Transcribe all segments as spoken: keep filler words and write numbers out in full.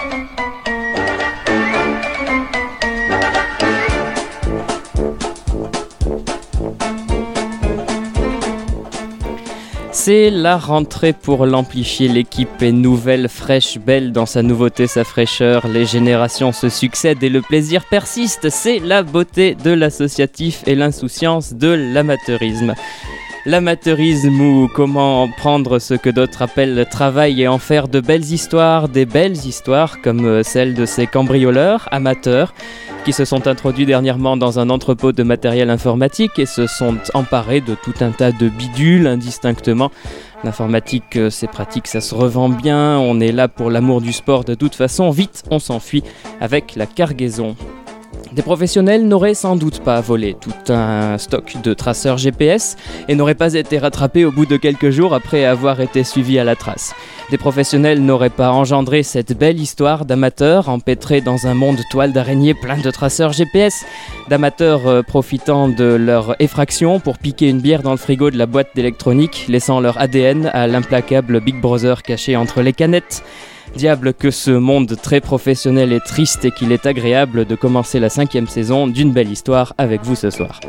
C'est la rentrée pour l'amplifier, l'équipe est nouvelle, fraîche, belle dans sa nouveauté, sa fraîcheur, les générations se succèdent et le plaisir persiste, c'est la beauté de l'associatif et l'insouciance de l'amateurisme. L'amateurisme ou comment prendre ce que d'autres appellent le travail et en faire de belles histoires, des belles histoires comme celle de ces cambrioleurs amateurs qui se sont introduits dernièrement dans un entrepôt de matériel informatique et se sont emparés de tout un tas de bidules indistinctement. L'informatique, c'est pratique, ça se revend bien, on est là pour l'amour du sport de toute façon, vite on s'enfuit avec la cargaison. Des professionnels n'auraient sans doute pas volé tout un stock de traceurs G P S et n'auraient pas été rattrapés au bout de quelques jours après avoir été suivis à la trace. Des professionnels n'auraient pas engendré cette belle histoire d'amateurs empêtrés dans un monde toile d'araignée plein de traceurs G P S, d'amateurs euh, profitant de leur effraction pour piquer une bière dans le frigo de la boîte d'électronique, laissant leur A D N à l'implacable Big Brother caché entre les canettes. Diable que ce monde très professionnel est triste et qu'il est agréable de commencer la cinquième saison d'une belle histoire avec vous ce soir.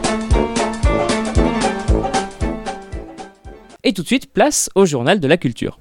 Et tout de suite, place au journal de la culture.